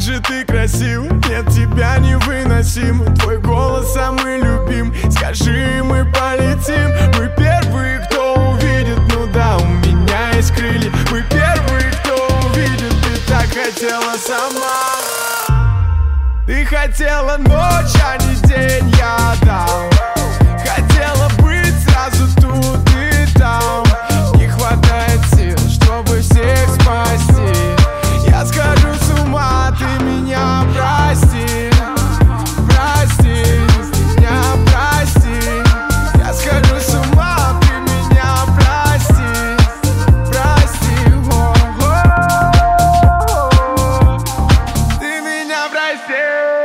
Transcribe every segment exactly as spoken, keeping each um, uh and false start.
же ты красив, нет, тебя невыносим. Твой голос самый любим, скажи, мы полетим. Мы первые, кто увидит, ну да, у меня есть крылья. Мы первые, кто увидит, ты так хотела сама. Ты хотела ночь, а не день, я дал. Хотела быть сразу тут и там. Не хватает сил, чтобы всех спасти. Я схожу с ума, ты меня прости. Прости, меня прости. Я схожу с ума, ты меня прости. Прости, о-о-о. Ты меня прости.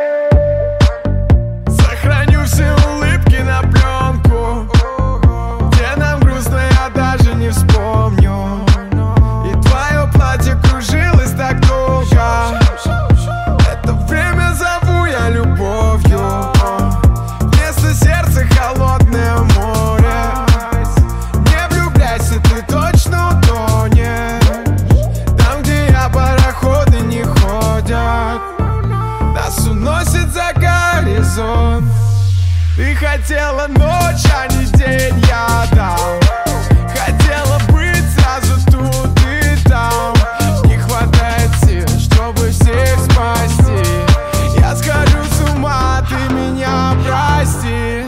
Сохраню все улыбки на пленку. Где нам грустно, я даже не вспомню. И твое платье кружилось так долго. Это время зову я любовью. Вместо сердца холодное море. Не влюбляйся, ты точно утонешь. Там, где я, пароходы не ходят. Нас уносит за горизонт. Ты хотела ночь, а не день, я дал. Хотела быть сразу тут и там. Не хватает сил, чтобы всех спасти. Я схожу с ума, ты меня прости.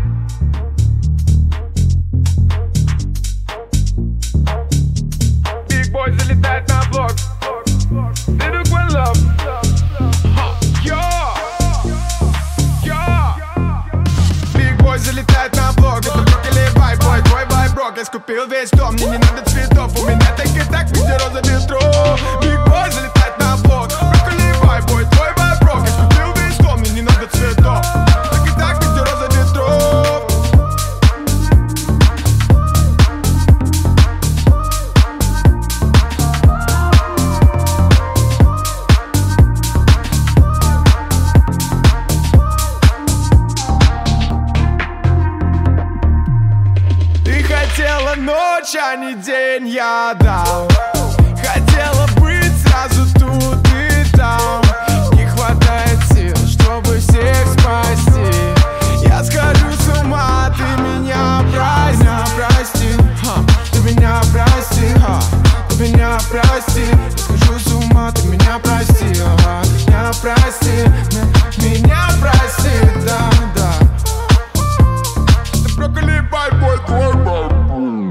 Big Boy залетает на блок. Ты такой love. Big Boy залетает на блок. Это брокколи вайбой, твой вайброк. Я скупил весь дом, мне не надо цветов. У меня так и так везде роза ветров. Big Boy залетает на блок. Брокколи вайбой, твой вайброк. Я скупил весь дом, мне не надо цветов. Так и так везде роза ветров. Ты хотела ночь, а не день, я дал. Хотела быть сразу тут и там. Не хватает сил, чтобы всех спасти. Я схожу с ума, ты меня прости. Прости, ха, ты меня прости, ха, ты меня прости. Я схожу с ума, ты меня прости, ага, меня прости, меня прости, да, да. Это брокколи вайбой, твой вайбой.